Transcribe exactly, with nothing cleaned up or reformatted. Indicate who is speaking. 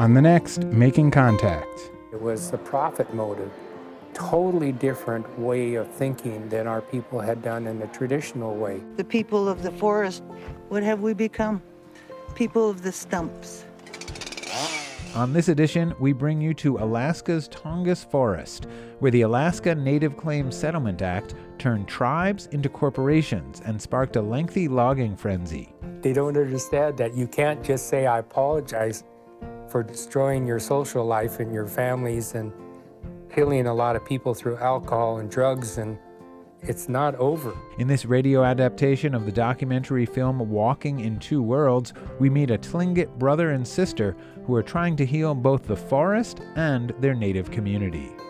Speaker 1: on the next Making Contact.
Speaker 2: It was the profit motive. Totally different way of thinking than our people had done in the traditional way.
Speaker 3: The people of the forest, what have we become? People of the stumps.
Speaker 1: On this edition, we bring you to Alaska's Tongass Forest, where the Alaska Native Claims Settlement Act turned tribes into corporations and sparked a lengthy logging frenzy.
Speaker 2: They don't understand that you can't just say, I apologize for destroying your social life and your families and killing a lot of people through alcohol and drugs, and it's not over.
Speaker 1: In this radio adaptation of the documentary film Walking in Two Worlds, we meet a Tlingit brother and sister who are trying to heal both the forest and their native community.